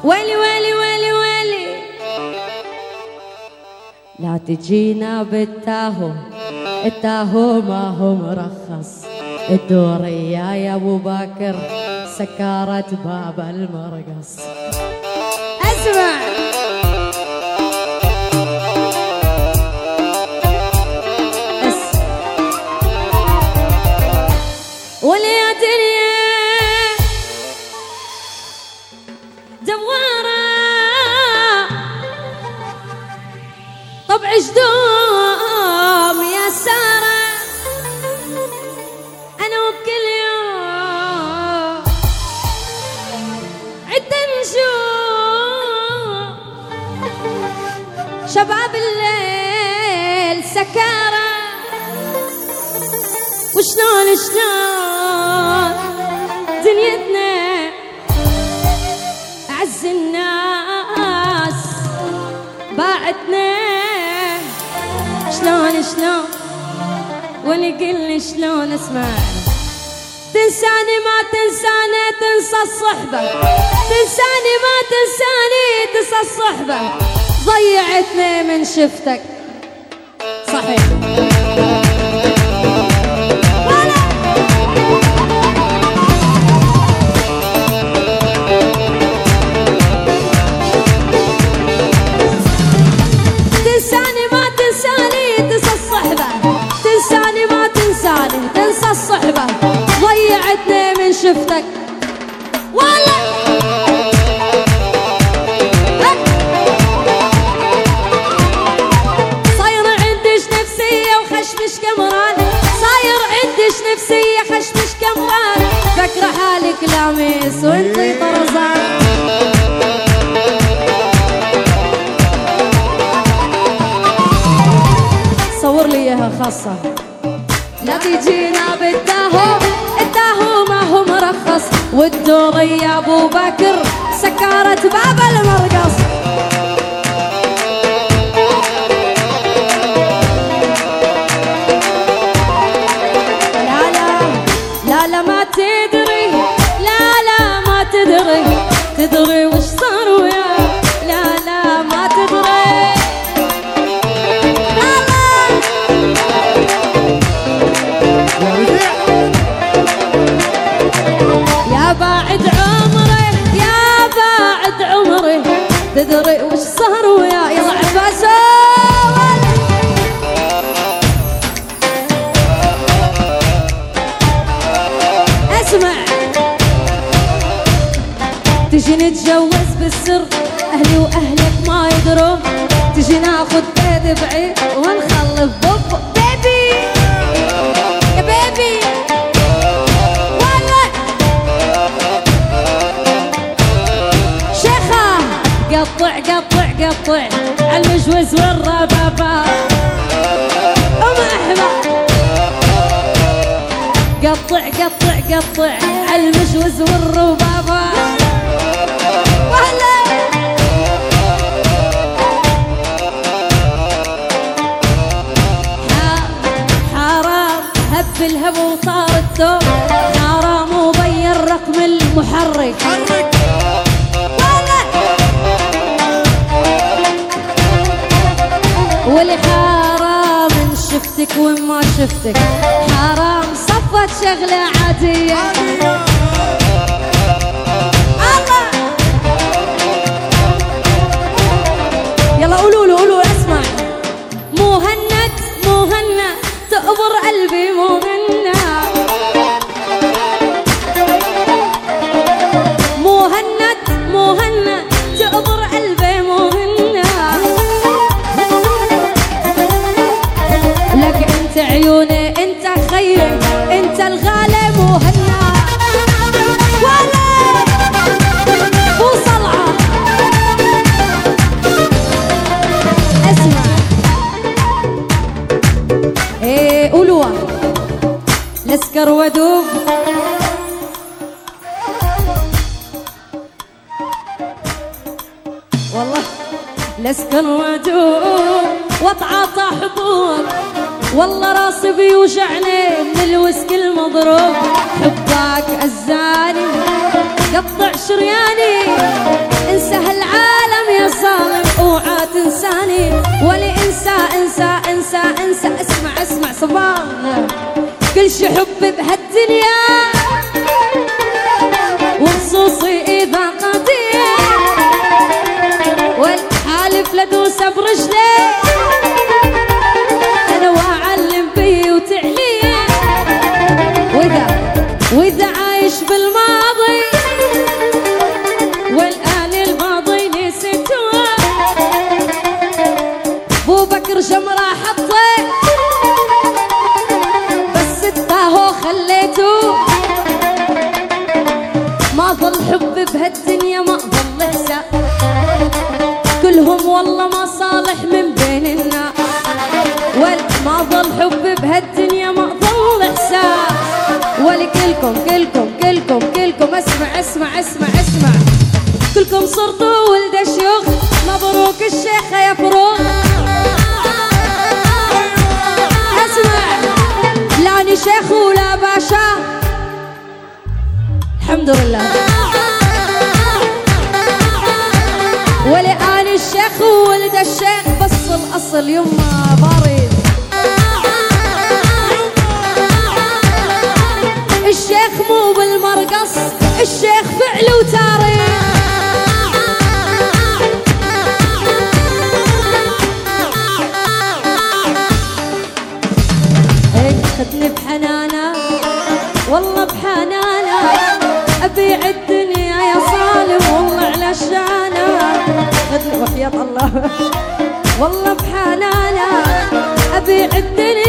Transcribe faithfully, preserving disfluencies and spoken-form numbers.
ويلي ويلي ويلي ويلي لا تجينا بالتاهو، التاهو ما هو مرخص، الدورية يا ابو باكر سكرت باب المرقص. اسمع وليا دنيا دوارة طبع جدوم يا سارة، أنا وبكل يوم عد نجوم شباب الليل سكارة، وشلون شلون دنيتنا أعز الناس باعتنا، شلون شلون ولقلي شلون اسمع. تنساني ما تنساني تنسى الصحبة، تنساني ما تنساني تنسى الصحبة، ضيعتني من شفتك صحيح. تنساني ما تنساني تنسى الصحبة، تنساني ما تنساني تنسى الصحبة، ضيعتني من شفتك والله. صاير عندش نفسية وخشمش كمران، صاير عندش نفسية خشمش كمران، فكرة حالك لامس وانتي طرزان. صور لي اياها خاصة. لا تجينا بالتاهو، التاهو ما هو مرخص، والدوري يا ابو بكر سكرت باب المرقص. لا لا لا لا ما تدري، لا لا ما تدري، تدري وش صار ويا، لا لا ما تدري. يا باعد عمري يا باعد عمري، تدري وش صار ويا. يلا عباس اسمع. تجي نتجوز بالسر اهلي واهلك ما يدروا، تجي ناخذ بيت بعيد ونخلف بوب بيبي يا بيبي. قطع قطع قطع عالمجوز والربابة أم أحمد، قطع قطع قطع عالمجوز والربابة وهلا. حرام هب الهب وطار الثوب، حرام وغير رقم المحرك، ولي حرام ان شفتك وما شفتك، حرام صفت شغلة عادية. الله يلا قولوا له قولوا اسمع. مهند مهند تقبر قلبي مهند، مهند مهند تقبر قلبي مهند، عيوني انت خيري انت الغالي مهنا ولا مو صلعة. اسمع ايه قولوا لسكر ودوب، والله لسكر ودوب واتعاطى حبوب، والله راسي بيوجعني من الوسك المضروب، حبك أزاني قطع شرياني انسى عصبان كل شي حب بهالدنيا وخصوصي إذا قضية والحالف لدوس برجلي أنا وأعلم بي وتعليه وإذا وإذا عايش بالماضي والآن الماضي نسيته بو بكر جمرة حطي بس التاهو خليته ما ظل حب بهالدنيا ما ظل حساب كلهم والله ما صالح من بيننا وما ظل حب بهالدنيا ما ظل حساب ولكلكم كلكم كلكم كلكم اسمع اسمع اسمع اسمع كلكم صرتوا ولد شيوخ مبروك الشيخة يا فروخ اسمع لاني شيخ ولا باشا الحمد لله ولآن الشيخ وولد الشيخ بس الأصل يما بارد الشيخ مو بالمرقص الشيخ فعل وتاريخ خدني بحنانة والله بحنانة أبيع الدنيا يا صالم والله على شانة خدني وحياة الله والله بحنانة أبيع الدنيا